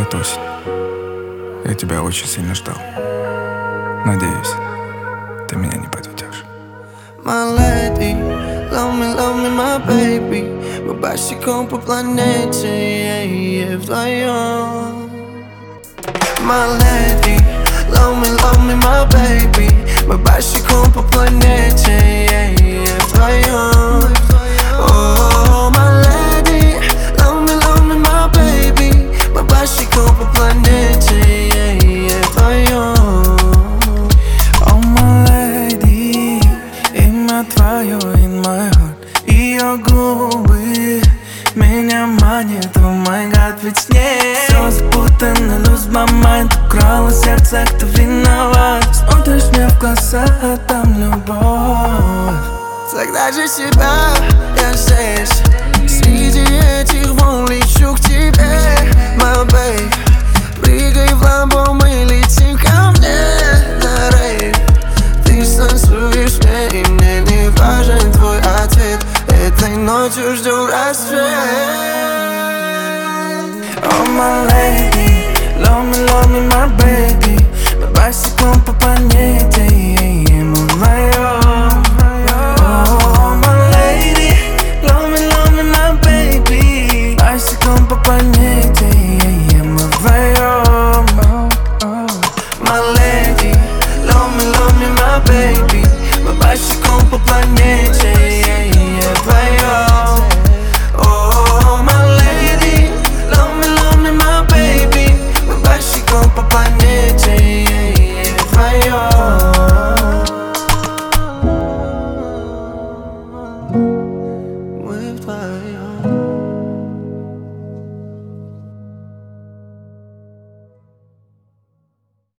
наступает осень. Я тебя очень сильно ждал. Надеюсь, ты меня не подведешь. My lady, love me, my baby. Мы босиком по планете, вдвоем. My lady, love me, my baby. Мы босиком по планете, вдвоем. Oh, my lady, love me, my baby. Мы босиком по планете, вдвоем. Oh, my lady, имя твое in my heart. Ее губы меня манит, oh my god, ведь с ней все запутано, lose my mind. Украла сердце, кто виноват? Смотришь мне в глаза, а там любовь. Тогда же себя я здесь. Среди этих волн лечу к тебе, my babe. Прыгай в ламбо, мы летим ко мне на рейв. Ты станцуешь мне, и мне не важен твой ответ. Этой ночью жду рассвет. Oh, my lady, love me, my baby. Мы босиком по планете, мы вдвоем. Oh, my lady, love me, my baby. Босиком по планете.